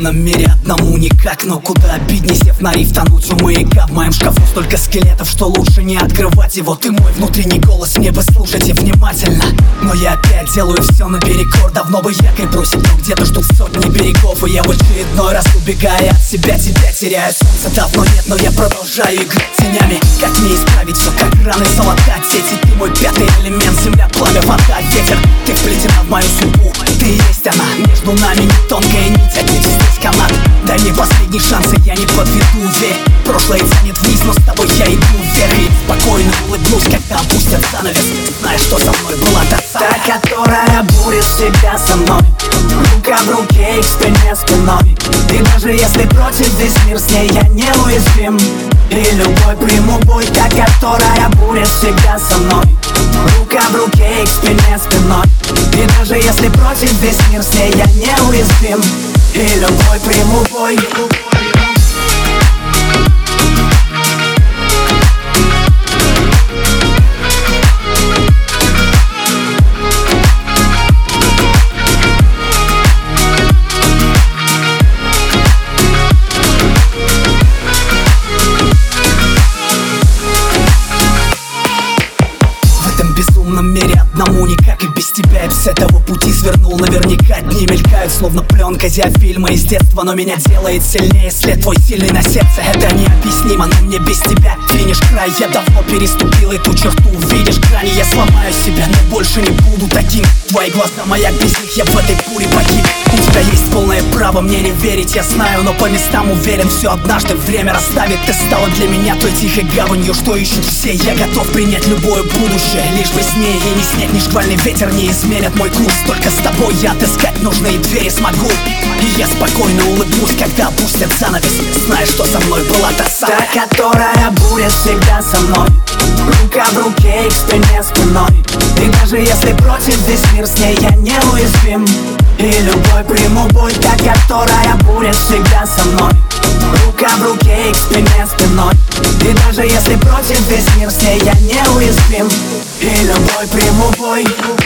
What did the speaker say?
безумном мире одному никак, но куда обидней, сев на риф, тонуть у маяка. В моем шкафу столько скелетов, что лучше не открывать его. Ты мой внутренний голос, мне бы слушайте внимательно. Но я опять делаю все наперекор. Давно бы якорь бросить, но где-то ждут сотни берегов. И я в очередной раз, убегая от себя, тебя теряю. Солнца давно нет, но я продолжаю играть тенями. Как мне исправить все, как раны залатать сети? Ты мой пятый элемент, земля, пламя, вода, ветер. Ты вплетена в мою судьбу, ты и есть она. Между нами не тонкая нить, отнять здесь канат. Дай мне последний шанс, и я не подведу, верь. Прошлое тянет вниз, но с тобой я иду вверх. И спокойно улыбнусь, когда опустят занавес, зная, что со мной была та самая, та, которая будет всегда со мной. Рука в руке и к спине спиной. И даже если против весь мир, с ней я неуязвим. И любой приму бой, та, которая будет всегда со мной. Рука в руке и к спине спиной. И даже если против весь мир, с ней я неуязвим. И любой приму бой. В безумном мире одному никак, и без тебя я с этого пути свернул. Наверняка дни мелькают, словно пленка диафильма из детства, но меня делает сильнее след твой сильный на сердце. Это необъяснимо, но мне без тебя финиш край. Я давно переступил эту черту, видишь грани. Я сломаю себя, но больше не буду таким. Твои глаза, маяк, без них я в этой буре погиб. У тебя есть полное право мне не верить, я знаю, но по местам уверен, все однажды время расставит. Ты стала для меня той тихой гаванью, что ищут все. Я готов принять любое будущее, лишь бы с ней. И ни снег, ни шквальный ветер не изменят мой курс. Только с тобой я отыскать нужные двери смогу. И я спокойно улыбнусь, когда опустят занавес, зная, что со мной была та самая, та, которая будет всегда со мной. Рука в руке и к спине спиной. И даже если против весь мир, с ней я неуязвим. И любой приму бой, та, которая будет всегда со мной. Рука в руке и к спине спиной. И даже если против весь мир, с ней я неуязвим. И любой приму бой.